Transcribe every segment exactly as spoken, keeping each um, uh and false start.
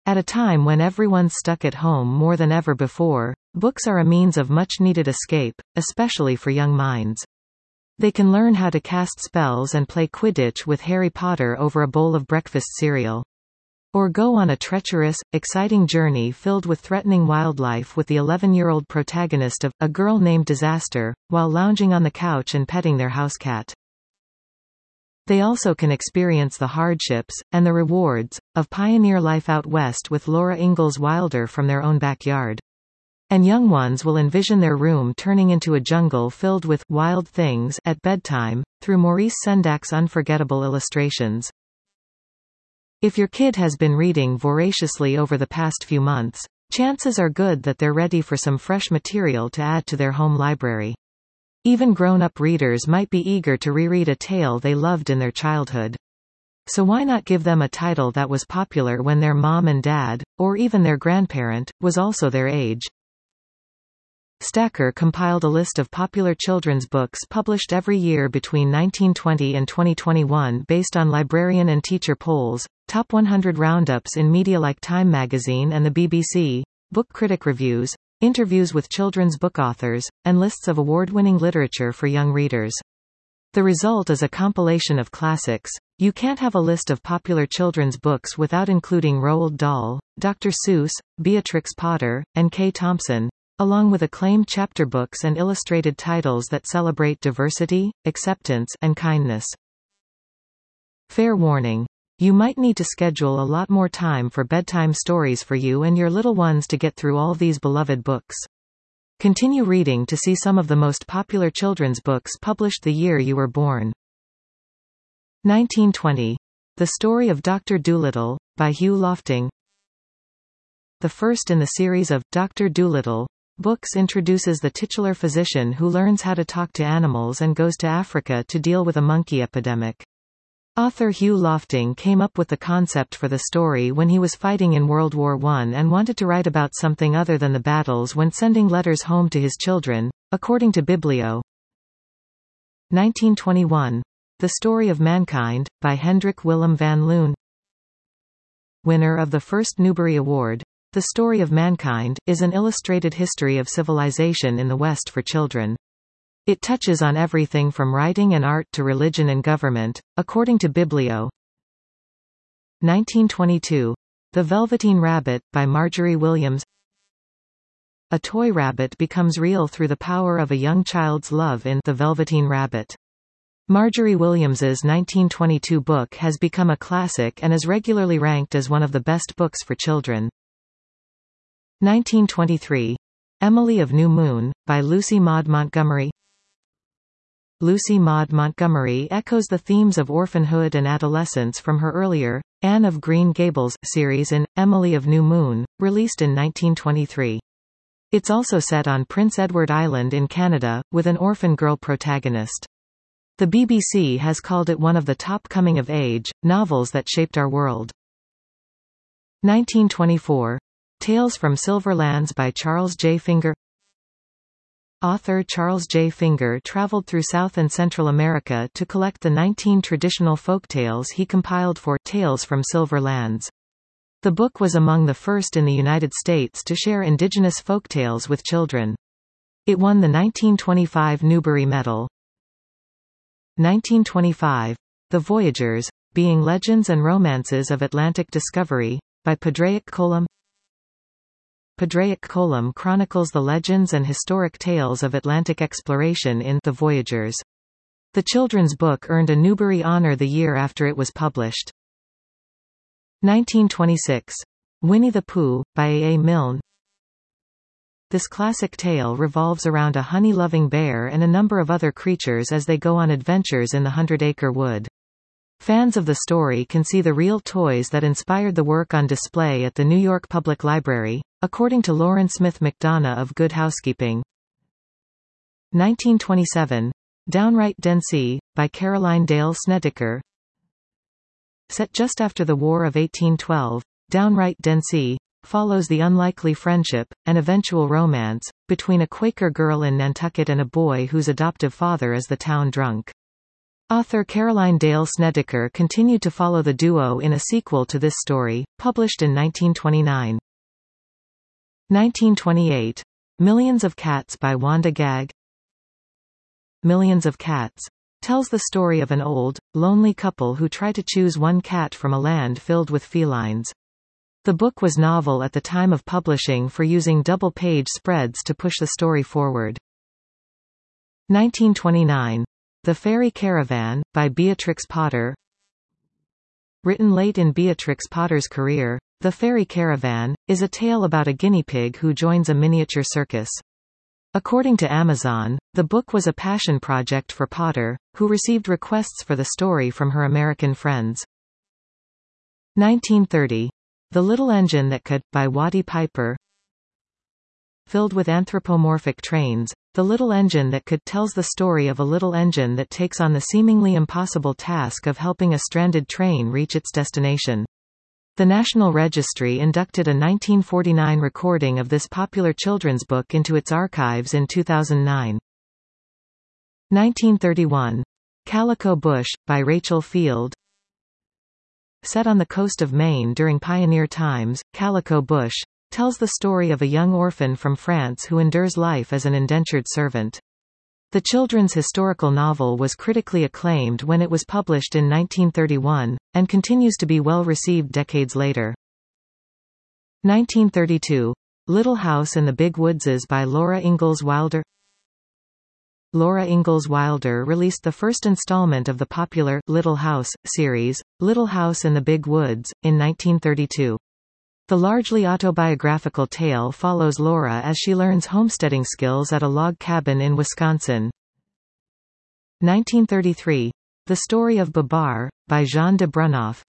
At a time when everyone's stuck at home more than ever before, books are a means of much-needed escape, especially for young minds. They can learn how to cast spells and play Quidditch with Harry Potter over a bowl of breakfast cereal. Or go on a treacherous, exciting journey filled with threatening wildlife with the eleven-year-old protagonist of A Girl Named Disaster, while lounging on the couch and petting their house cat. They also can experience the hardships, and the rewards, of pioneer life out west with Laura Ingalls Wilder from their own backyard. And young ones will envision their room turning into a jungle filled with wild things at bedtime, through Maurice Sendak's unforgettable illustrations. If your kid has been reading voraciously over the past few months, chances are good that they're ready for some fresh material to add to their home library. Even grown-up readers might be eager to reread a tale they loved in their childhood. So why not give them a title that was popular when their mom and dad, or even their grandparent, was also their age? Stacker compiled a list of popular children's books published every year between nineteen twenty and twenty twenty-one based on librarian and teacher polls, top one hundred roundups in media like Time magazine and the B B C, book critic reviews, interviews with children's book authors, and lists of award-winning literature for young readers. The result is a compilation of classics. You can't have a list of popular children's books without including Roald Dahl, Doctor Seuss, Beatrix Potter, and Kay Thompson, along with acclaimed chapter books and illustrated titles that celebrate diversity, acceptance, and kindness. Fair warning. You might need to schedule a lot more time for bedtime stories for you and your little ones to get through all these beloved books. Continue reading to see some of the most popular children's books published the year you were born. nineteen twenty. The Story of Doctor Dolittle, by Hugh Lofting. The first in the series of Doctor Dolittle books introduces the titular physician who learns how to talk to animals and goes to Africa to deal with a monkey epidemic. Author Hugh Lofting came up with the concept for the story when he was fighting in World War One and wanted to write about something other than the battles when sending letters home to his children, according to Biblio. nineteen twenty-one. The Story of Mankind, by Hendrik Willem van Loon. Winner of the first Newbery Award, The Story of Mankind is an illustrated history of civilization in the West for children. It touches on everything from writing and art to religion and government, according to Biblio. nineteen twenty-two. The Velveteen Rabbit, by Marjorie Williams. A toy rabbit becomes real through the power of a young child's love in The Velveteen Rabbit. Marjorie Williams's nineteen twenty-two book has become a classic and is regularly ranked as one of the best books for children. nineteen twenty-three. Emily of New Moon, by Lucy Maud Montgomery. Lucy Maud Montgomery echoes the themes of orphanhood and adolescence from her earlier, Anne of Green Gables, series in Emily of New Moon, released in nineteen twenty-three. It's also set on Prince Edward Island in Canada, with an orphan girl protagonist. The B B C has called it one of the top coming-of-age novels that shaped our world. nineteen twenty-four. Tales from Silverlands by Charles J. Finger. Author Charles J. Finger traveled through South and Central America to collect the nineteen traditional folk tales he compiled for Tales from Silverlands. The book was among the first in the United States to share indigenous folk tales with children. It won the nineteen twenty-five Newbery Medal. nineteen twenty-five. The Voyagers, Being Legends and Romances of Atlantic Discovery, by Padraic Colum. Padraic Colum chronicles the legends and historic tales of Atlantic exploration in The Voyagers. The children's book earned a Newbery honor the year after it was published. nineteen twenty-six. Winnie the Pooh, by A. A. Milne. This classic tale revolves around a honey-loving bear and a number of other creatures as they go on adventures in the Hundred Acre Wood. Fans of the story can see the real toys that inspired the work on display at the New York Public Library, according to Lauren Smith McDonough of Good Housekeeping. nineteen twenty-seven. Downright Densey, by Caroline Dale Snedeker. Set just after the War of eighteen twelve, Downright Densey follows the unlikely friendship, and eventual romance, between a Quaker girl in Nantucket and a boy whose adoptive father is the town drunk. Author Caroline Dale Snedeker continued to follow the duo in a sequel to this story, published in nineteen twenty-nine. nineteen twenty-eight. Millions of Cats by Wanda Gag. Millions of Cats tells the story of an old, lonely couple who try to choose one cat from a land filled with felines. The book was novel at the time of publishing for using double-page spreads to push the story forward. nineteen twenty-nine. The Fairy Caravan, by Beatrix Potter. Written late in Beatrix Potter's career, The Fairy Caravan is a tale about a guinea pig who joins a miniature circus. According to Amazon, the book was a passion project for Potter, who received requests for the story from her American friends. nineteen thirty. The Little Engine That Could, by Wattie Piper. Filled with anthropomorphic trains, The Little Engine That Could tells the story of a little engine that takes on the seemingly impossible task of helping a stranded train reach its destination. The National Registry inducted a nineteen forty-nine recording of this popular children's book into its archives in two thousand nine. nineteen thirty-one. Calico Bush, by Rachel Field. Set on the coast of Maine during pioneer times, Calico Bush tells the story of a young orphan from France who endures life as an indentured servant. The children's historical novel was critically acclaimed when it was published in nineteen thirty-one, and continues to be well received decades later. nineteen thirty-two. Little House in the Big Woodses by Laura Ingalls Wilder. Laura Ingalls Wilder released the first installment of the popular Little House series, Little House in the Big Woods, in nineteen thirty-two. The largely autobiographical tale follows Laura as she learns homesteading skills at a log cabin in Wisconsin. nineteen thirty-three. The Story of Babar, by Jean de Brunoff.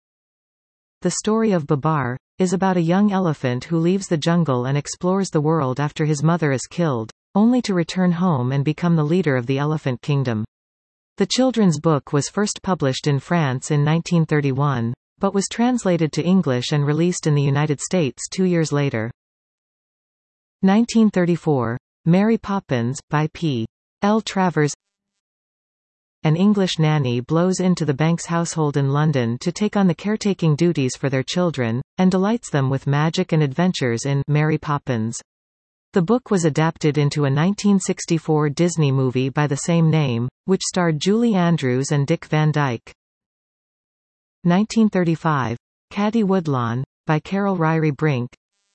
The Story of Babar is about a young elephant who leaves the jungle and explores the world after his mother is killed, only to return home and become the leader of the Elephant Kingdom. The children's book was first published in France in nineteen thirty-one, but was translated to English and released in the United States two years later. nineteen thirty-four. Mary Poppins, by P. L. Travers. An English nanny blows into the Banks household in London to take on the caretaking duties for their children, and delights them with magic and adventures in Mary Poppins. The book was adapted into a nineteen sixty-four Disney movie by the same name, which starred Julie Andrews and Dick Van Dyke. nineteen thirty-five. Caddy Woodlawn, by Carol Ryrie Brink.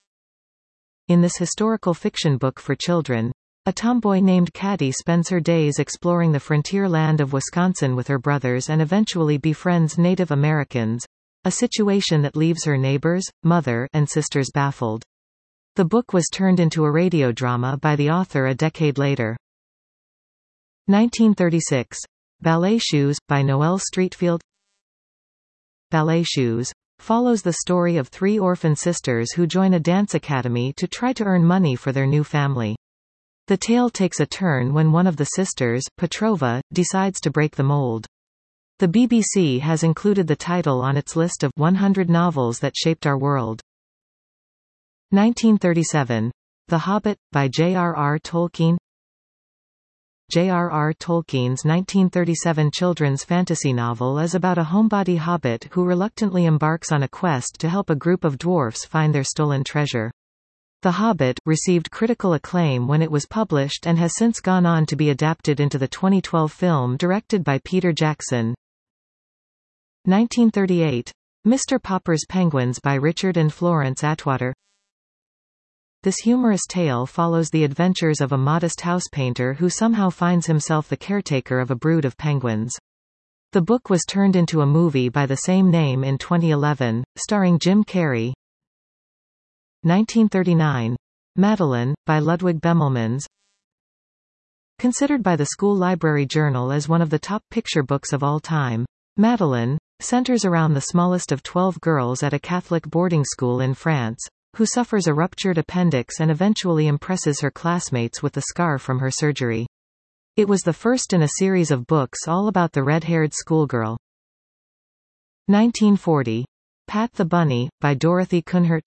In this historical fiction book for children, a tomboy named Caddy spends her days exploring the frontier land of Wisconsin with her brothers and eventually befriends Native Americans, a situation that leaves her neighbors, mother, and sisters baffled. The book was turned into a radio drama by the author a decade later. nineteen thirty-six. Ballet Shoes, by Noelle Streatfeild. Ballet Shoes follows the story of three orphan sisters who join a dance academy to try to earn money for their new family. The tale takes a turn when one of the sisters, Petrova, decides to break the mold. The B B C has included the title on its list of one hundred novels that shaped our world. nineteen thirty-seven. The Hobbit, by J R R Tolkien. J R R Tolkien's nineteen thirty-seven children's fantasy novel is about a homebody hobbit who reluctantly embarks on a quest to help a group of dwarfs find their stolen treasure. The Hobbit received critical acclaim when it was published and has since gone on to be adapted into the twenty twelve film directed by Peter Jackson. nineteen thirty-eight. Mister Popper's Penguins by Richard and Florence Atwater. This humorous tale follows the adventures of a modest house painter who somehow finds himself the caretaker of a brood of penguins. The book was turned into a movie by the same name in twenty eleven, starring Jim Carrey. nineteen thirty-nine. Madeline, by Ludwig Bemelmans. Considered by the School Library Journal as one of the top picture books of all time, Madeline centers around the smallest of twelve girls at a Catholic boarding school in France, who suffers a ruptured appendix and eventually impresses her classmates with the scar from her surgery. It was the first in a series of books all about the red-haired schoolgirl. nineteen forty. Pat the Bunny, by Dorothy Kuhnert.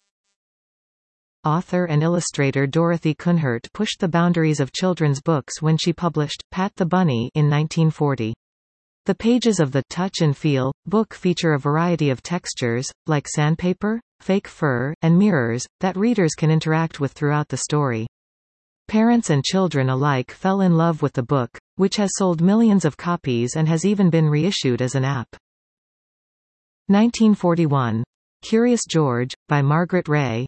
Author and illustrator Dorothy Kuhnert pushed the boundaries of children's books when she published Pat the Bunny in nineteen forty. The pages of the Touch and Feel book feature a variety of textures, like sandpaper, fake fur, and mirrors, that readers can interact with throughout the story. Parents and children alike fell in love with the book, which has sold millions of copies and has even been reissued as an app. nineteen forty-one. Curious George, by Margaret Ray.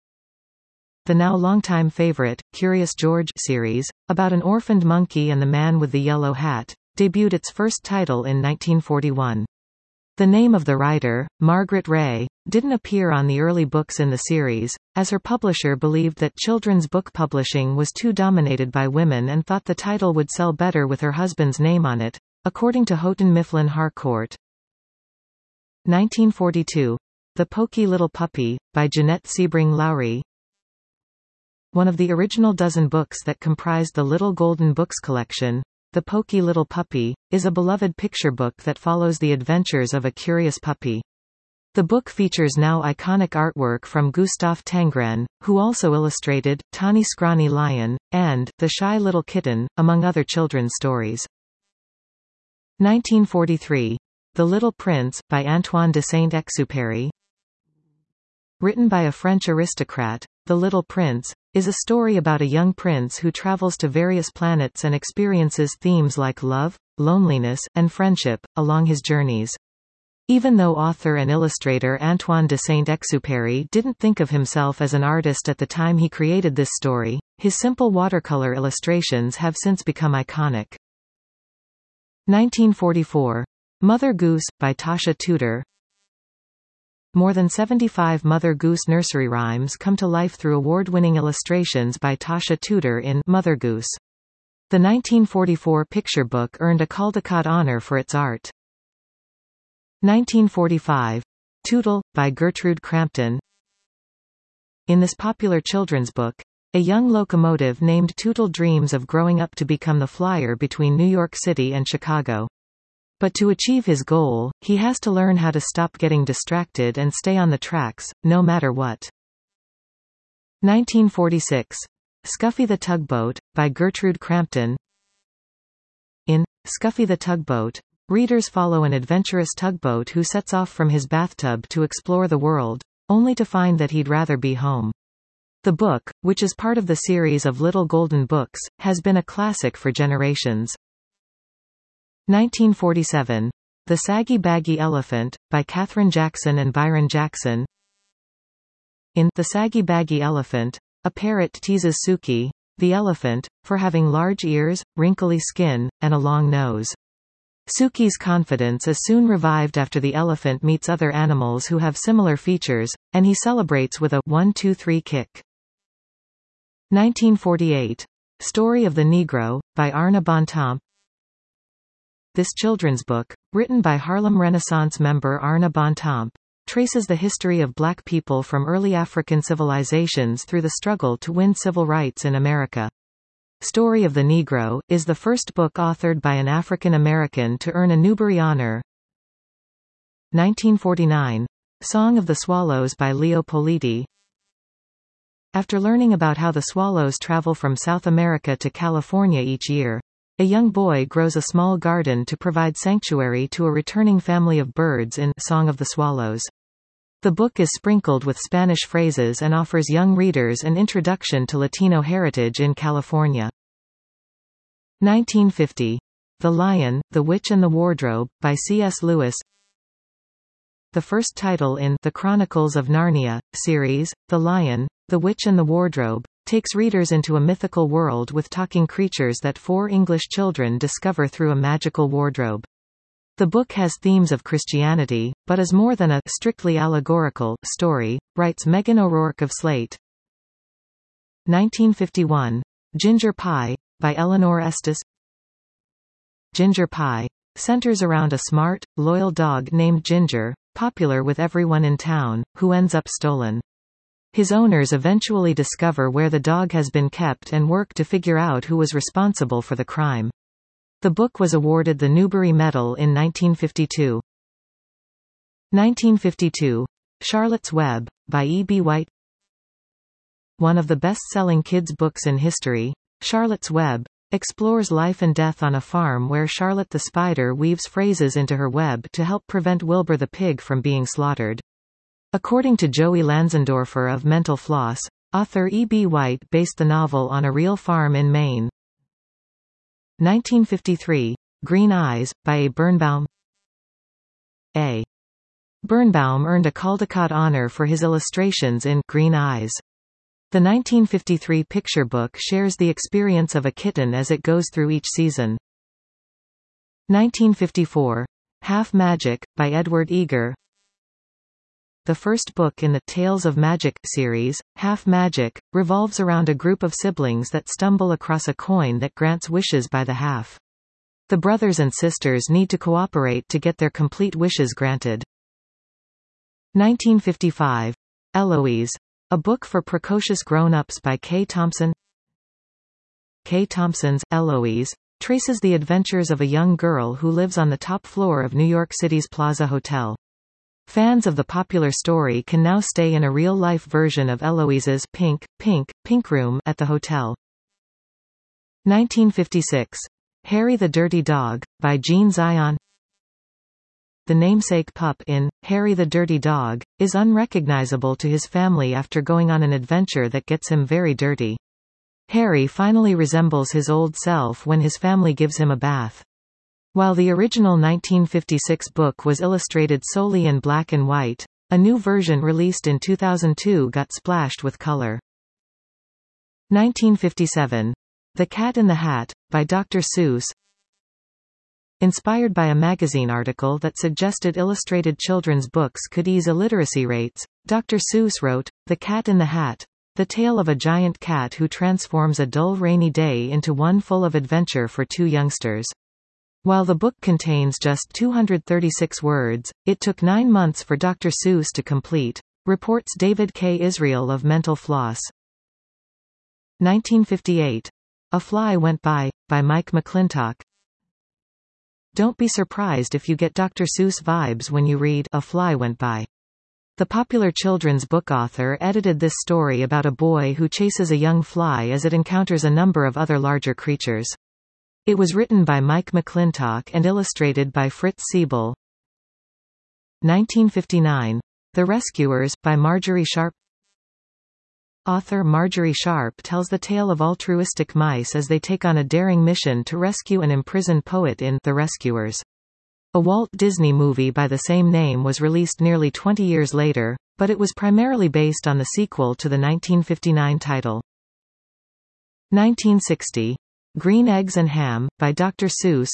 The now longtime favorite, Curious George series, about an orphaned monkey and the man with the yellow hat, debuted its first title in nineteen forty-one. The name of the writer, Margaret Ray, didn't appear on the early books in the series, as her publisher believed that children's book publishing was too dominated by women and thought the title would sell better with her husband's name on it, according to Houghton Mifflin Harcourt. nineteen forty-two. The Poky Little Puppy, by Jeanette Sebring Lowry. One of the original dozen books that comprised the Little Golden Books collection, The Poky Little Puppy, is a beloved picture book that follows the adventures of a curious puppy. The book features now iconic artwork from Gustave Tangren, who also illustrated Tawny Scrawny Lion, and The Shy Little Kitten, among other children's stories. nineteen forty-three. The Little Prince, by Antoine de Saint-Exupéry. Written by a French aristocrat, The Little Prince is a story about a young prince who travels to various planets and experiences themes like love, loneliness, and friendship, along his journeys. Even though author and illustrator Antoine de Saint-Exupéry didn't think of himself as an artist at the time he created this story, his simple watercolor illustrations have since become iconic. nineteen forty-four. Mother Goose, by Tasha Tudor. More than seventy-five Mother Goose nursery rhymes come to life through award-winning illustrations by Tasha Tudor in Mother Goose. The nineteen forty-four picture book earned a Caldecott honor for its art. nineteen forty-five. Tootle, by Gertrude Crampton. In this popular children's book, a young locomotive named Tootle dreams of growing up to become the flyer between New York City and Chicago. But to achieve his goal, he has to learn how to stop getting distracted and stay on the tracks, no matter what. nineteen forty-six. Scuffy the Tugboat, by Gertrude Crampton. In Scuffy the Tugboat, readers follow an adventurous tugboat who sets off from his bathtub to explore the world, only to find that he'd rather be home. The book, which is part of the series of Little Golden Books, has been a classic for generations. nineteen forty-seven. The Saggy Baggy Elephant, by Katherine Jackson and Byron Jackson. In The Saggy Baggy Elephant, a parrot teases Suki, the elephant, for having large ears, wrinkly skin, and a long nose. Suki's confidence is soon revived after the elephant meets other animals who have similar features, and he celebrates with a one two three kick. nineteen forty-eight. Story of the Negro, by Arna Bontemps. This children's book, written by Harlem Renaissance member Arna Bontemps, traces the history of black people from early African civilizations through the struggle to win civil rights in America. Story of the Negro is the first book authored by an African American to earn a Newbery honor. nineteen forty-nine. Song of the Swallows, by Leo Politi. After learning about how the swallows travel from South America to California each year, a young boy grows a small garden to provide sanctuary to a returning family of birds in Song of the Swallows. The book is sprinkled with Spanish phrases and offers young readers an introduction to Latino heritage in California. nineteen fifty. The Lion, the Witch and the Wardrobe, by C S Lewis. The first title in The Chronicles of Narnia series, The Lion, the Witch and the Wardrobe, takes readers into a mythical world with talking creatures that four English children discover through a magical wardrobe. The book has themes of Christianity, but is more than a strictly allegorical story, writes Megan O'Rourke of Slate. nineteen fifty-one. Ginger Pie, by Eleanor Estes. Ginger Pie centers around a smart, loyal dog named Ginger, popular with everyone in town, who ends up stolen. His owners eventually discover where the dog has been kept and work to figure out who was responsible for the crime. The book was awarded the Newbery Medal in nineteen fifty-two. nineteen fifty-two. Charlotte's Web, by E B White. One of the best-selling kids' books in history, Charlotte's Web, explores life and death on a farm where Charlotte the spider weaves phrases into her web to help prevent Wilbur the pig from being slaughtered. According to Joey Lanzendorfer of Mental Floss, author E. B. White based the novel on a real farm in Maine. nineteen fifty-three. Green Eyes, by A. Birnbaum. A. Birnbaum earned a Caldecott Honor for his illustrations in Green Eyes. The nineteen fifty-three picture book shares the experience of a kitten as it goes through each season. nineteen fifty-four. Half Magic, by Edward Eager. The first book in the Tales of Magic series, Half Magic, revolves around a group of siblings that stumble across a coin that grants wishes by the half. The brothers and sisters need to cooperate to get their complete wishes granted. nineteen fifty-five. Eloise, a book for precocious grown-ups by Kay Thompson. Kay Thompson's Eloise traces the adventures of a young girl who lives on the top floor of New York City's Plaza Hotel. Fans of the popular story can now stay in a real-life version of Eloise's Pink, Pink, Pink Room at the hotel. nineteen fifty-six. Harry the Dirty Dog, by Jean Zion. The namesake pup in Harry the Dirty Dog is unrecognizable to his family after going on an adventure that gets him very dirty. Harry finally resembles his old self when his family gives him a bath. While the original nineteen fifty-six book was illustrated solely in black and white, a new version released in two thousand two got splashed with color. nineteen fifty-seven. The Cat in the Hat, by Doctor Seuss. Inspired by a magazine article that suggested illustrated children's books could ease illiteracy rates, Doctor Seuss wrote, The Cat in the Hat, the tale of a giant cat who transforms a dull rainy day into one full of adventure for two youngsters. While the book contains just two hundred thirty-six words, it took nine months for Doctor Seuss to complete, reports David K. Israel of Mental Floss. nineteen fifty-eight. A Fly Went By, by Mike McClintock. Don't be surprised if you get Doctor Seuss vibes when you read A Fly Went By. The popular children's book author edited this story about a boy who chases a young fly as it encounters a number of other larger creatures. It was written by Mike McClintock and illustrated by Fritz Siebel. nineteen fifty-nine. The Rescuers, by Marjorie Sharp. Author Marjorie Sharp tells the tale of altruistic mice as they take on a daring mission to rescue an imprisoned poet in The Rescuers. A Walt Disney movie by the same name was released nearly twenty years later, but it was primarily based on the sequel to the nineteen fifty-nine title. nineteen sixty. Green Eggs and Ham, by Doctor Seuss.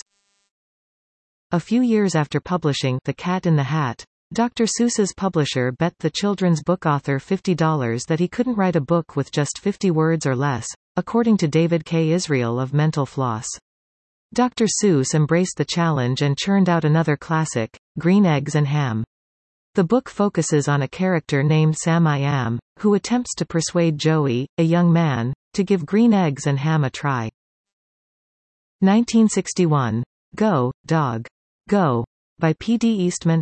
A few years after publishing The Cat in the Hat, Doctor Seuss's publisher bet the children's book author fifty dollars that he couldn't write a book with just fifty words or less, according to David K. Israel of Mental Floss. Doctor Seuss embraced the challenge and churned out another classic, Green Eggs and Ham. The book focuses on a character named Sam I Am, who attempts to persuade Joey, a young man, to give green eggs and ham a try. nineteen sixty-one. Go, Dog. Go, by P D Eastman.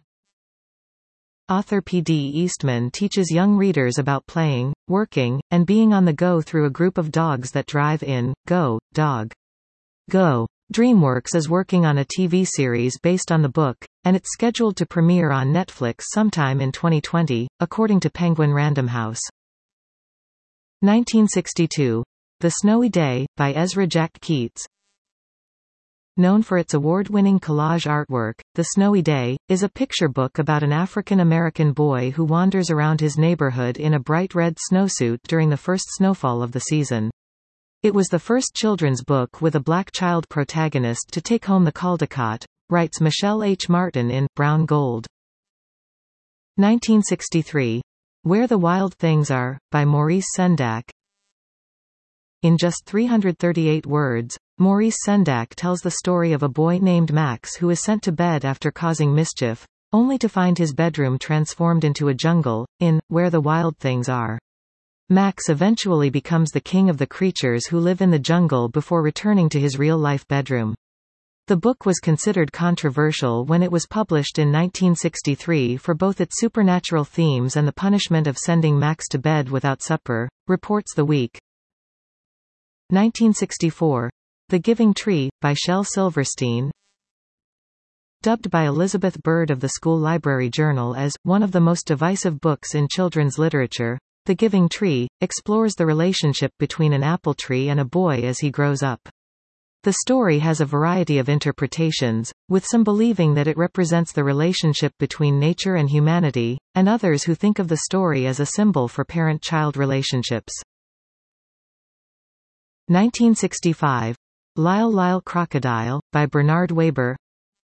Author P D Eastman teaches young readers about playing, working, and being on the go through a group of dogs that drive in Go, Dog. Go. DreamWorks is working on a T V series based on the book, and it's scheduled to premiere on Netflix sometime in twenty twenty, according to Penguin Random House. nineteen sixty-two. The Snowy Day, by Ezra Jack Keats. Known for its award-winning collage artwork, The Snowy Day is a picture book about an African-American boy who wanders around his neighborhood in a bright red snowsuit during the first snowfall of the season. It was the first children's book with a black child protagonist to take home the Caldecott, writes Michelle H. Martin in Brown Gold. nineteen sixty-three. Where the Wild Things Are, by Maurice Sendak. In just three hundred thirty-eight words, Maurice Sendak tells the story of a boy named Max who is sent to bed after causing mischief, only to find his bedroom transformed into a jungle, in Where the Wild Things Are. Max eventually becomes the king of the creatures who live in the jungle before returning to his real-life bedroom. The book was considered controversial when it was published in nineteen sixty-three for both its supernatural themes and the punishment of sending Max to bed without supper, reports The Week. nineteen sixty-four. The Giving Tree, by Shel Silverstein. Dubbed by Elizabeth Bird of the School Library Journal as one of the most divisive books in children's literature, The Giving Tree explores the relationship between an apple tree and a boy as he grows up. The story has a variety of interpretations, with some believing that it represents the relationship between nature and humanity, and others who think of the story as a symbol for parent-child relationships. nineteen sixty-five. Lyle Lyle Crocodile, by Bernard Weber.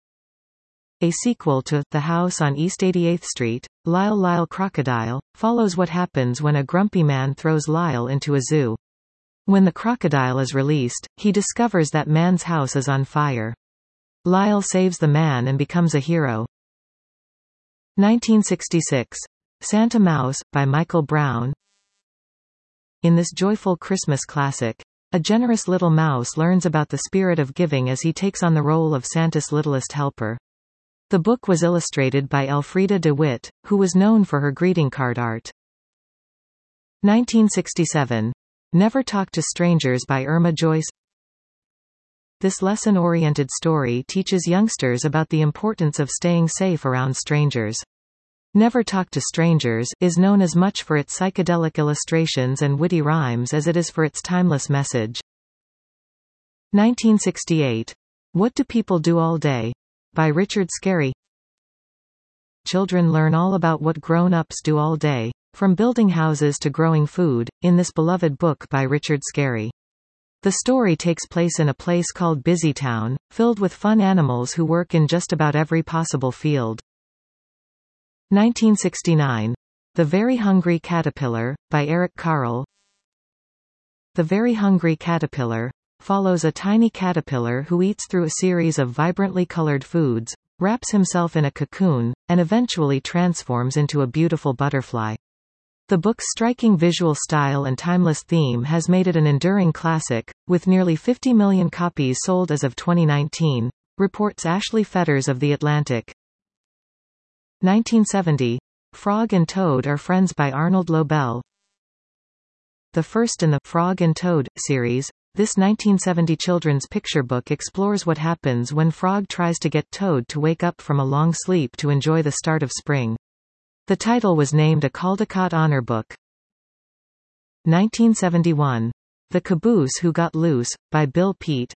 A sequel to The House on East eighty-eighth Street, Lyle Lyle Crocodile, follows what happens when a grumpy man throws Lyle into a zoo. When the crocodile is released, he discovers that man's house is on fire. Lyle saves the man and becomes a hero. nineteen sixty-six. Santa Mouse, by Michael Brown. In this joyful Christmas classic, a generous little mouse learns about the spirit of giving as he takes on the role of Santa's littlest helper. The book was illustrated by Elfrida de Witt, who was known for her greeting card art. nineteen sixty-seven. Never Talk to Strangers, by Irma Joyce. This lesson-oriented story teaches youngsters about the importance of staying safe around strangers. Never Talk to Strangers is known as much for its psychedelic illustrations and witty rhymes as it is for its timeless message. nineteen sixty-eight. What Do People Do All Day? By Richard Scarry. Children learn all about what grown-ups do all day, from building houses to growing food, in this beloved book by Richard Scarry. The story takes place in a place called Busytown, filled with fun animals who work in just about every possible field. nineteen sixty-nine. The Very Hungry Caterpillar, by Eric Carle. The Very Hungry Caterpillar follows a tiny caterpillar who eats through a series of vibrantly colored foods, wraps himself in a cocoon, and eventually transforms into a beautiful butterfly. The book's striking visual style and timeless theme has made it an enduring classic, with nearly fifty million copies sold as of twenty nineteen, reports Ashley Fetters of The Atlantic. nineteen seventy. Frog and Toad Are Friends, by Arnold Lobel. The first in the Frog and Toad series, this nineteen seventy children's picture book explores what happens when Frog tries to get Toad to wake up from a long sleep to enjoy the start of spring. The title was named a Caldecott Honor Book. nineteen seventy-one. The Caboose Who Got Loose, by Bill Peet.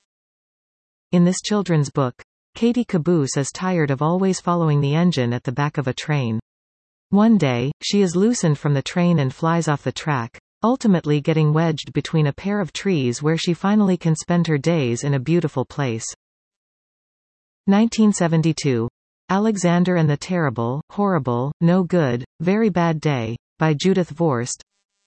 In this children's book, Katie Caboose is tired of always following the engine at the back of a train. One day, she is loosened from the train and flies off the track, ultimately getting wedged between a pair of trees where she finally can spend her days in a beautiful place. nineteen seventy-two. Alexander and the Terrible, Horrible, No Good, Very Bad Day, by Judith Vorst.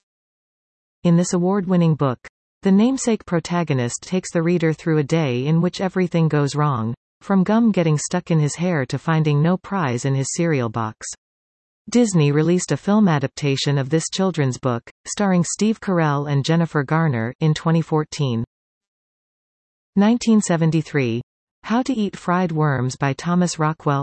In this award-winning book, the namesake protagonist takes the reader through a day in which everything goes wrong, from gum getting stuck in his hair to finding no prize in his cereal box. Disney released a film adaptation of this children's book, starring Steve Carell and Jennifer Garner, in twenty fourteen. nineteen seventy-three. How to Eat Fried Worms, by Thomas Rockwell.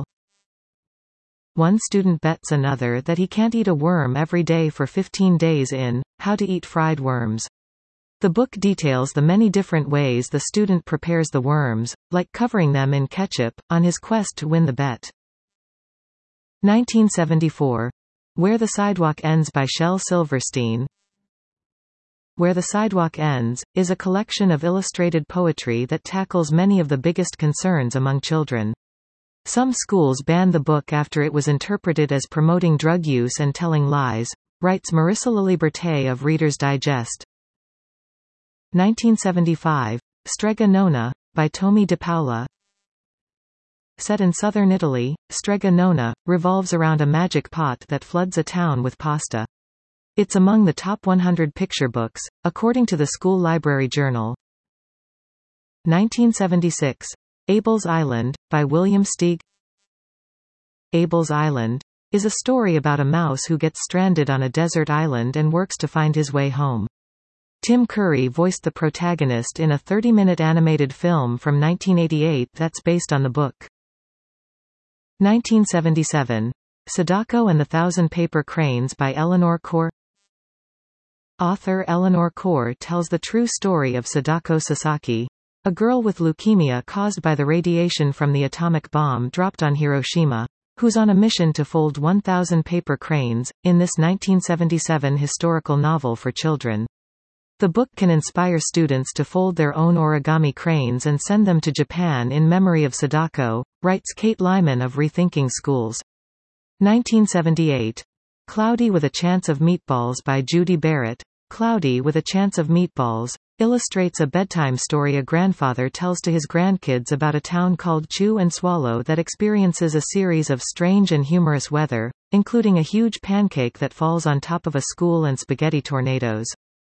One student bets another that he can't eat a worm every day for fifteen days in How to Eat Fried Worms. The book details the many different ways the student prepares the worms, like covering them in ketchup, on his quest to win the bet. nineteen seventy-four. Where the Sidewalk Ends, by Shel Silverstein. Where the Sidewalk Ends is a collection of illustrated poetry that tackles many of the biggest concerns among children. Some schools banned the book after it was interpreted as promoting drug use and telling lies, writes Marissa Laliberté of Reader's Digest. nineteen seventy-five. Strega Nona, by Tomie dePaola. Set in southern Italy, Strega Nona revolves around a magic pot that floods a town with pasta. It's among the top one hundred picture books, according to the School Library Journal. nineteen seventy-six. Abel's Island, by William Steig. Abel's Island is a story about a mouse who gets stranded on a desert island and works to find his way home. Tim Curry voiced the protagonist in a thirty-minute animated film from nineteen eighty-eight that's based on the book. nineteen seventy-seven. Sadako and the Thousand Paper Cranes, by Eleanor Khor. Author Eleanor Khor tells the true story of Sadako Sasaki, a girl with leukemia caused by the radiation from the atomic bomb dropped on Hiroshima, who's on a mission to fold one thousand paper cranes, in this nineteen seventy-seven historical novel for children. The book can inspire students to fold their own origami cranes and send them to Japan in memory of Sadako, writes Kate Lyman of Rethinking Schools. nineteen seventy-eight. Cloudy with a Chance of Meatballs by Judy Barrett. Cloudy with a Chance of Meatballs illustrates a bedtime story a grandfather tells to his grandkids about a town called Chew and Swallow that experiences a series of strange and humorous weather, including a huge pancake that falls on top of a school and spaghetti tornadoes.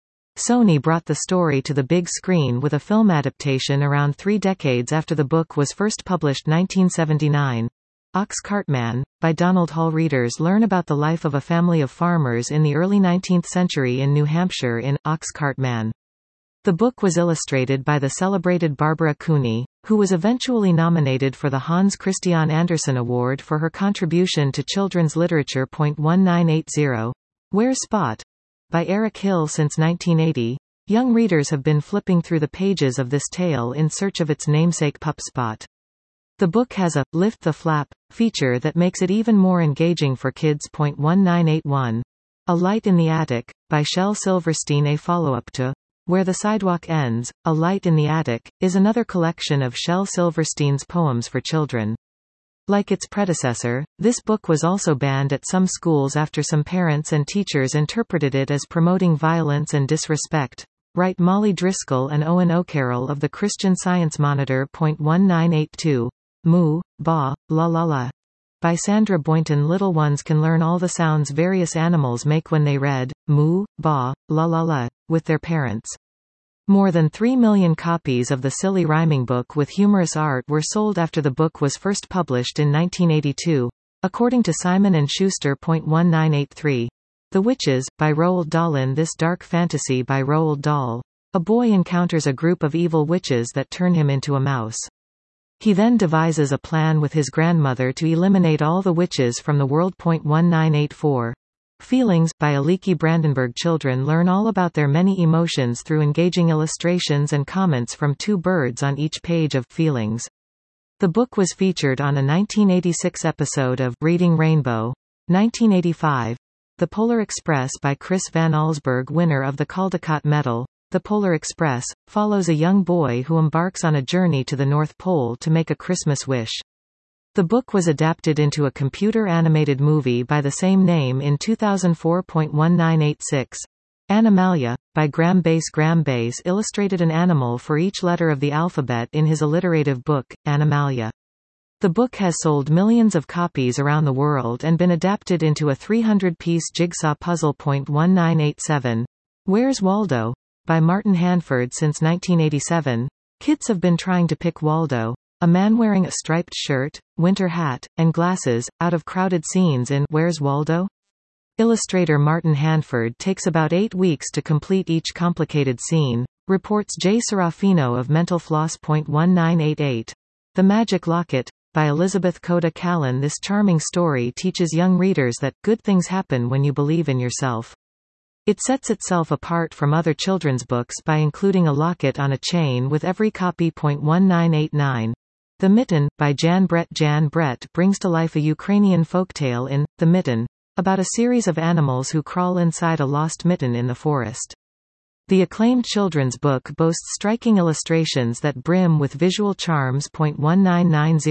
Sony brought the story to the big screen with a film adaptation around three decades after the book was first published nineteen seventy-nine. Ox Cartman, by Donald Hall. Readers learn about the life of a family of farmers in the early nineteenth century in New Hampshire in Ox Cartman. The book was illustrated by the celebrated Barbara Cooney, who was eventually nominated for the Hans Christian Andersen Award for her contribution to children's literature. nineteen eighty. Where's Spot? By Eric Hill. Since nineteen eighty, young readers have been flipping through the pages of this tale in search of its namesake pup Spot. The book has a "Lift the Flap" feature that makes it even more engaging for kids. nineteen eighty-one. A Light in the Attic, by Shel Silverstein. A follow-up to Where the Sidewalk Ends, A Light in the Attic, is another collection of Shel Silverstein's poems for children. Like its predecessor, this book was also banned at some schools after some parents and teachers interpreted it as promoting violence and disrespect. Write Molly Driscoll and Owen O'Carroll of the Christian Science Monitor. nineteen eighty-two. Moo, Ba, La La La. By Sandra Boynton. Little ones can learn all the sounds various animals make when they read, moo, ba, la la la, with their parents. More than three million copies of the silly rhyming book with humorous art were sold after the book was first published in nineteen eighty-two, according to Simon and Schuster. nineteen eighty-three. The Witches, by Roald Dahl. In this dark fantasy by Roald Dahl, a boy encounters a group of evil witches that turn him into a mouse. He then devises a plan with his grandmother to eliminate all the witches from the world. nineteen eighty-four. Feelings, by Aliki Brandenburg. Children learn all about their many emotions through engaging illustrations and comments from two birds on each page of Feelings. The book was featured on a nineteen eighty-six episode of Reading Rainbow. nineteen eighty-five. The Polar Express, by Chris Van Allsburg. Winner of the Caldecott Medal, The Polar Express follows a young boy who embarks on a journey to the North Pole to make a Christmas wish. The book was adapted into a computer-animated movie by the same name in two thousand four. nineteen eighty-six. Animalia, by Graham Base. Graham Base illustrated an animal for each letter of the alphabet in his alliterative book, Animalia. The book has sold millions of copies around the world and been adapted into a three hundred piece jigsaw puzzle. nineteen eighty-seven. Where's Waldo? By Martin Hanford. Since nineteen eighty-seven, kids have been trying to pick Waldo, a man wearing a striped shirt, winter hat, and glasses, out of crowded scenes in Where's Waldo? Illustrator Martin Hanford takes about eight weeks to complete each complicated scene, reports Jay Serafino of Mental Floss. nineteen eighty-eight. The Magic Locket, by Elizabeth Coda Callan. This charming story teaches young readers that good things happen when you believe in yourself. It sets itself apart from other children's books by including a locket on a chain with every copy. nineteen eighty-nine. The Mitten, by Jan Brett. Jan Brett brings to life a Ukrainian folktale in The Mitten, about a series of animals who crawl inside a lost mitten in the forest. The acclaimed children's book boasts striking illustrations that brim with visual charms. nineteen ninety.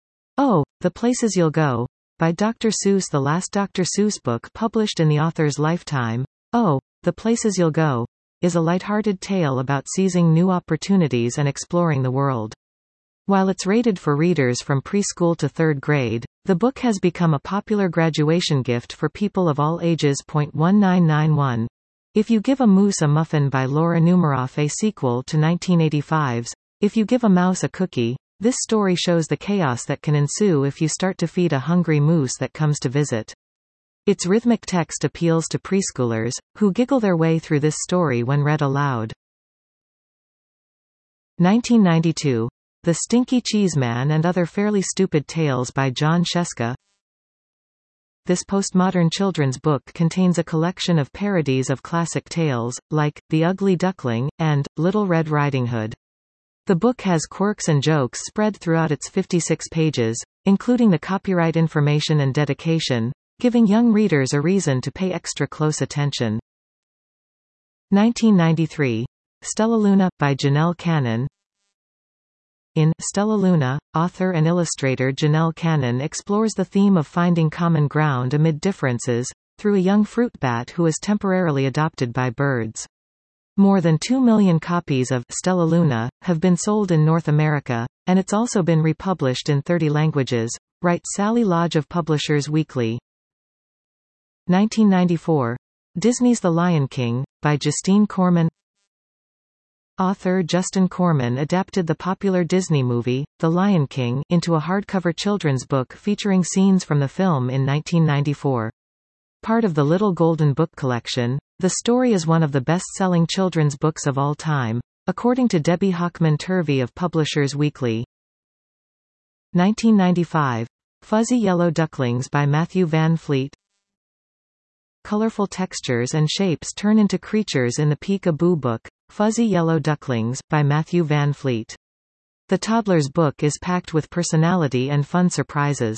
Oh, The Places You'll Go, by Doctor Seuss. The last Doctor Seuss book published in the author's lifetime, Oh, The Places You'll Go, is a lighthearted tale about seizing new opportunities and exploring the world. While it's rated for readers from preschool to third grade, the book has become a popular graduation gift for people of all ages. nineteen ninety-one. If You Give a Moose a Muffin, by Laura Numeroff. A sequel to nineteen eighty-five's If You Give a Mouse a Cookie, this story shows the chaos that can ensue if you start to feed a hungry moose that comes to visit. Its rhythmic text appeals to preschoolers, who giggle their way through this story when read aloud. nineteen ninety-two. The Stinky Cheeseman and Other Fairly Stupid Tales, by John Sheska. This postmodern children's book contains a collection of parodies of classic tales, like The Ugly Duckling, and Little Red Riding Hood. The book has quirks and jokes spread throughout its fifty-six pages, including the copyright information and dedication, giving young readers a reason to pay extra close attention. nineteen ninety-three. Stellaluna, by Janelle Cannon. In Stellaluna, author and illustrator Janelle Cannon explores the theme of finding common ground amid differences, through a young fruit bat who is temporarily adopted by birds. More than two million copies of Stellaluna have been sold in North America, and it's also been republished in thirty languages, writes Sally Lodge of Publishers Weekly. nineteen ninety-four. Disney's The Lion King, by Justine Corman. Author Justin Corman adapted the popular Disney movie, The Lion King, into a hardcover children's book featuring scenes from the film in nineteen ninety-four. Part of the Little Golden Book collection, the story is one of the best-selling children's books of all time, according to Debbie Hockman Turvey of Publishers Weekly. nineteen ninety-five. Fuzzy Yellow Ducklings by Matthew Van Fleet. Colorful textures and shapes turn into creatures in the Peek-a-Boo book, Fuzzy Yellow Ducklings, by Matthew Van Fleet. The toddler's book is packed with personality and fun surprises.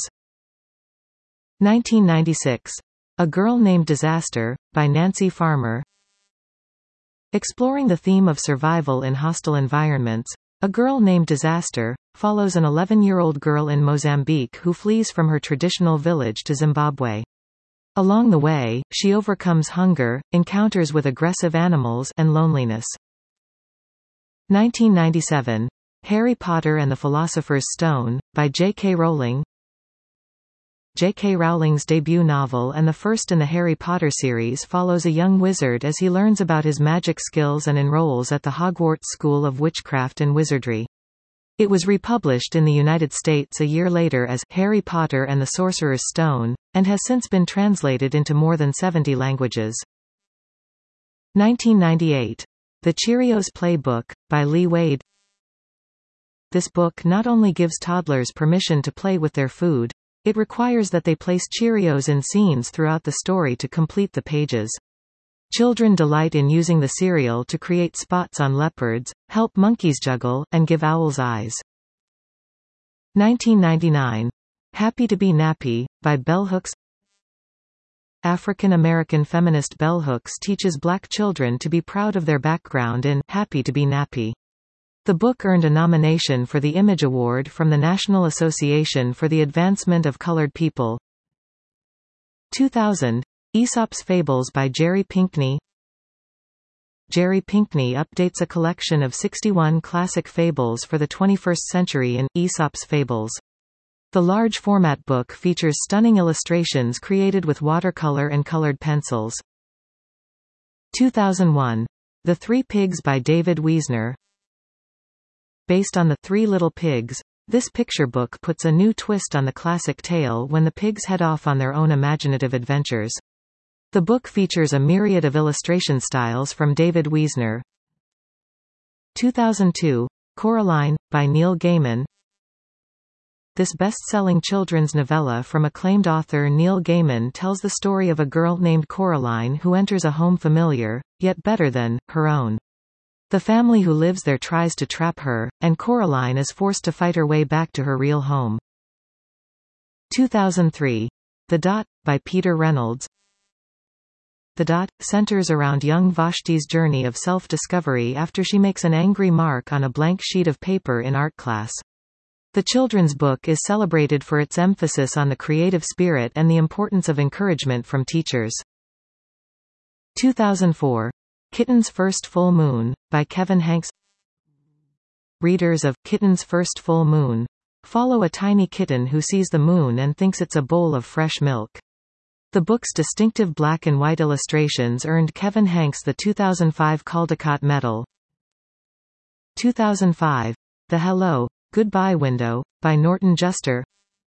nineteen ninety-six. A Girl Named Disaster, by Nancy Farmer. Exploring the theme of survival in hostile environments, A Girl Named Disaster follows an eleven-year-old girl in Mozambique who flees from her traditional village to Zimbabwe. Along the way, she overcomes hunger, encounters with aggressive animals, and loneliness. nineteen ninety-seven. Harry Potter and the Philosopher's Stone, by J K Rowling. J K Rowling's debut novel and the first in the Harry Potter series follows a young wizard as he learns about his magic skills and enrolls at the Hogwarts School of Witchcraft and Wizardry. It was republished in the United States a year later as Harry Potter and the Sorcerer's Stone, and has since been translated into more than seventy languages. nineteen ninety-eight. The Cheerios Playbook, by Lee Wade. This book not only gives toddlers permission to play with their food, it requires that they place Cheerios in scenes throughout the story to complete the pages. Children delight in using the cereal to create spots on leopards, help monkeys juggle, and give owls eyes. nineteen ninety-nine. Happy to be Nappy, by Bell Hooks. African-American feminist Bell Hooks teaches black children to be proud of their background in Happy to be Nappy. The book earned a nomination for the Image Award from the National Association for the Advancement of Colored People. two thousand. Aesop's Fables by Jerry Pinkney. Jerry Pinkney updates a collection of sixty-one classic fables for the twenty-first century in Aesop's Fables. The large format book features stunning illustrations created with watercolor and colored pencils. two thousand one. The Three Pigs by David Wiesner. Based on The Three Little Pigs, this picture book puts a new twist on the classic tale when the pigs head off on their own imaginative adventures. The book features a myriad of illustration styles from David Wiesner. two thousand two. Coraline, by Neil Gaiman. This best-selling children's novella from acclaimed author Neil Gaiman tells the story of a girl named Coraline who enters a home familiar, yet better than, her own. The family who lives there tries to trap her, and Coraline is forced to fight her way back to her real home. two thousand three. The Dot, by Peter Reynolds. The Dot centers around young Vashti's journey of self-discovery after she makes an angry mark on a blank sheet of paper in art class. The children's book is celebrated for its emphasis on the creative spirit and the importance of encouragement from teachers. two thousand four. Kitten's First Full Moon, by Kevin Hanks. Readers of Kitten's First Full Moon follow a tiny kitten who sees the moon and thinks it's a bowl of fresh milk. The book's distinctive black and white illustrations earned Kevin Hanks the two thousand five Caldecott Medal. two thousand five. The Hello, Goodbye Window, by Norton Juster.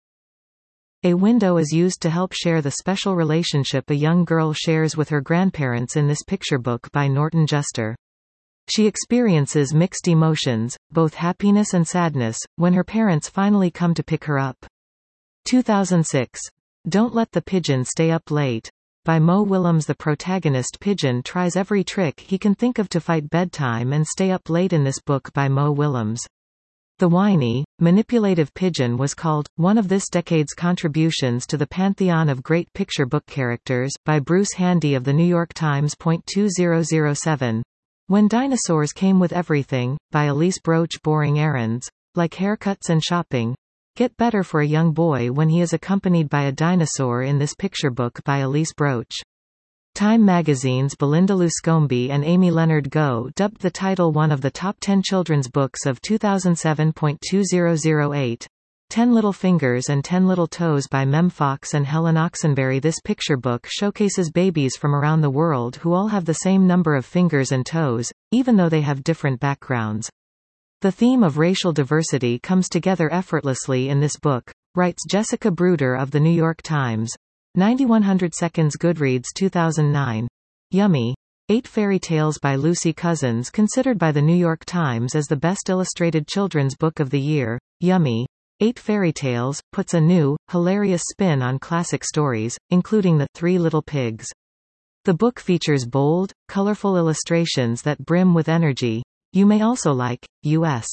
A window is used to help share the special relationship a young girl shares with her grandparents in this picture book by Norton Juster. She experiences mixed emotions, both happiness and sadness, when her parents finally come to pick her up. two thousand six. Don't Let the Pigeon Stay Up Late, by Mo Willems. The protagonist Pigeon tries every trick he can think of to fight bedtime and stay up late in this book by Mo Willems. The whiny, manipulative Pigeon was called one of this decade's contributions to the pantheon of great picture book characters by Bruce Handy of the New York Times. two thousand seven. When Dinosaurs Came with Everything, by Elise Broach. Boring errands, like haircuts and shopping, get better for a young boy when he is accompanied by a dinosaur in this picture book by Elise Broach. Time magazine's Belinda Luscombe and Amy Leonard Go dubbed the title one of the top ten children's books of two thousand seven. two thousand eight. Ten Little Fingers and Ten Little Toes by Mem Fox and Helen Oxenberry. This picture book showcases babies from around the world who all have the same number of fingers and toes, even though they have different backgrounds. The theme of racial diversity comes together effortlessly in this book, writes Jessica Bruder of The New York Times. ninety-one hundred seconds Goodreads two thousand nine. Yummy. Eight Fairy Tales by Lucy Cousins. Considered by The New York Times as the best illustrated children's book of the year, Yummy. Eight Fairy Tales puts a new, hilarious spin on classic stories, including The Three Little Pigs. The book features bold, colorful illustrations that brim with energy. You may also like U S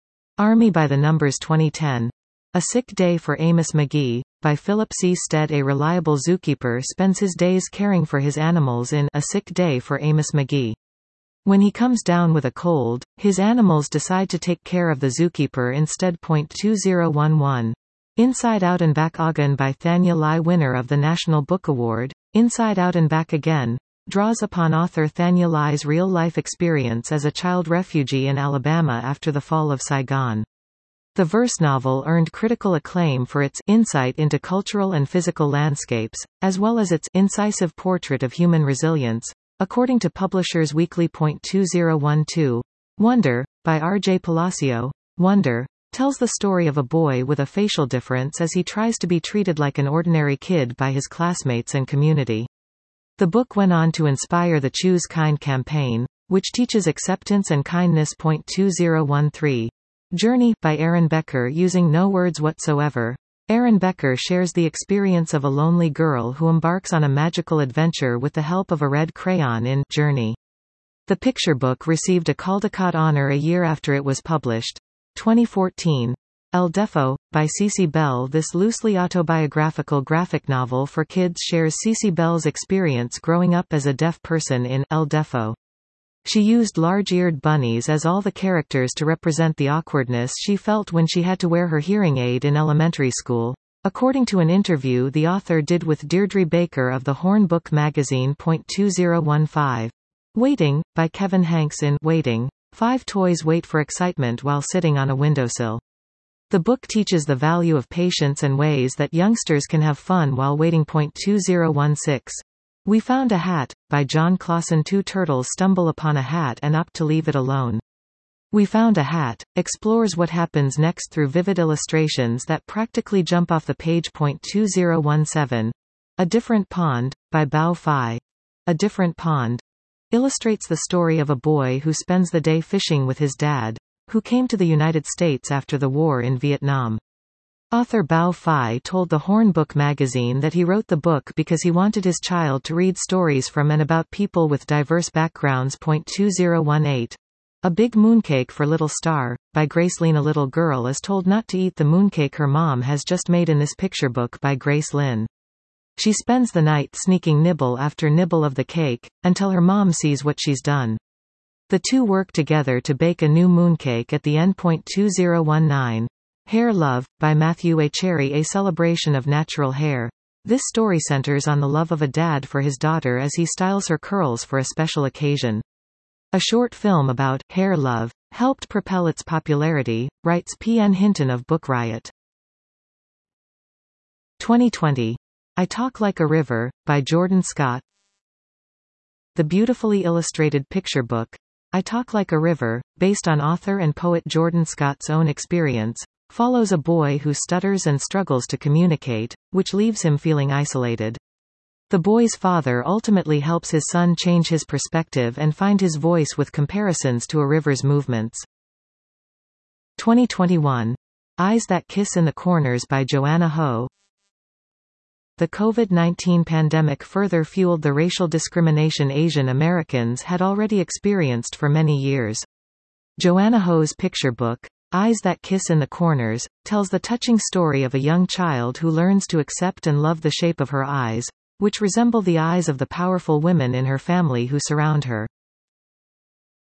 Army by the Numbers. Twenty ten. A Sick Day for Amos McGee, by Philip C. Stead. A reliable zookeeper spends his days caring for his animals in A Sick Day for Amos McGee. When he comes down with a cold, his animals decide to take care of the zookeeper instead. two thousand eleven. Inside Out and Back Again by Thanya Lai. Winner of the National Book Award, Inside Out and Back Again draws upon author Thanya Lai's real-life experience as a child refugee in Alabama after the fall of Saigon. The verse novel earned critical acclaim for its insight into cultural and physical landscapes, as well as its incisive portrait of human resilience, according to Publishers Weekly. two thousand twelve. Wonder, by R J Palacio. Wonder tells the story of a boy with a facial difference as he tries to be treated like an ordinary kid by his classmates and community. The book went on to inspire the Choose Kind campaign, which teaches acceptance and kindness. two thousand thirteen. Journey, by Aaron Becker. Using no words whatsoever, Aaron Becker shares the experience of a lonely girl who embarks on a magical adventure with the help of a red crayon in Journey. The picture book received a Caldecott honor a year after it was published. twenty fourteen. El Deafo, by Cece Bell. This loosely autobiographical graphic novel for kids shares Cece Bell's experience growing up as a deaf person in El Deafo. She used large-eared bunnies as all the characters to represent the awkwardness she felt when she had to wear her hearing aid in elementary school, according to an interview the author did with Deirdre Baker of the Horn Book magazine. two thousand fifteen. Waiting, by Kevin Hanks. In Waiting, five toys wait for excitement while sitting on a windowsill. The book teaches the value of patience and ways that youngsters can have fun while waiting. two thousand sixteen. We Found a Hat, by John Clausen. Two turtles stumble upon a hat and opt to leave it alone. We Found a Hat explores what happens next through vivid illustrations that practically jump off the page. two thousand seventeen. A Different Pond, by Bao Fai. A Different Pond illustrates the story of a boy who spends the day fishing with his dad, who came to the United States after the war in Vietnam. Author Bao Fai told the Horn Book magazine that he wrote the book because he wanted his child to read stories from and about people with diverse backgrounds. two thousand eighteen. A Big Mooncake for Little Star, by Grace Lynn. A little girl is told not to eat the mooncake her mom has just made in this picture book by Grace Lynn. She spends the night sneaking nibble after nibble of the cake, until her mom sees what she's done. The two work together to bake a new mooncake at the end. two thousand nineteen. Hair Love, by Matthew A. Cherry. A celebration of natural hair. This story centers on the love of a dad for his daughter as he styles her curls for a special occasion. A short film about hair love helped propel its popularity, writes P. N. Hinton of Book Riot. twenty twenty. I Talk Like a River, by Jordan Scott. The beautifully illustrated picture book, I Talk Like a River, based on author and poet Jordan Scott's own experience, follows a boy who stutters and struggles to communicate, which leaves him feeling isolated. The boy's father ultimately helps his son change his perspective and find his voice with comparisons to a river's movements. twenty twenty-one. Eyes That Kiss in the Corners, by Joanna Ho. the COVID nineteen pandemic further fueled the racial discrimination Asian Americans had already experienced for many years. Joanna Ho's picture book, Eyes That Kiss in the Corners, tells the touching story of a young child who learns to accept and love the shape of her eyes, which resemble the eyes of the powerful women in her family who surround her.